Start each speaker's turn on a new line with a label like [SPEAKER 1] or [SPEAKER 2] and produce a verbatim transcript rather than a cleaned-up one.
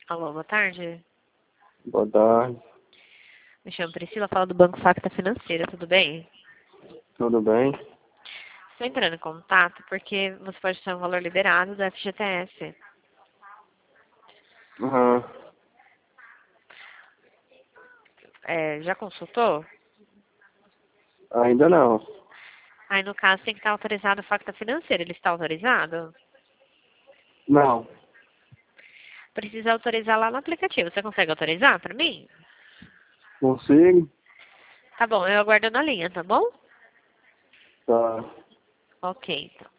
[SPEAKER 1] Alô, boa tarde.
[SPEAKER 2] Boa tarde.
[SPEAKER 1] Me chamo Priscila, falo do Banco Facta Financeira, tudo bem?
[SPEAKER 2] Tudo bem?
[SPEAKER 1] Estou entrando em contato porque você pode ter um valor liberado do F G T S.
[SPEAKER 2] Aham.
[SPEAKER 1] É, já consultou?
[SPEAKER 2] Ainda não.
[SPEAKER 1] Aí, no caso, tem que estar autorizado o Facta Financeira. Ele está autorizado?
[SPEAKER 2] Não.
[SPEAKER 1] Precisa autorizar lá no aplicativo. Você consegue autorizar para mim?
[SPEAKER 2] Consigo?
[SPEAKER 1] Tá bom, eu aguardo na linha, tá bom?
[SPEAKER 2] Tá.
[SPEAKER 1] Ok, então.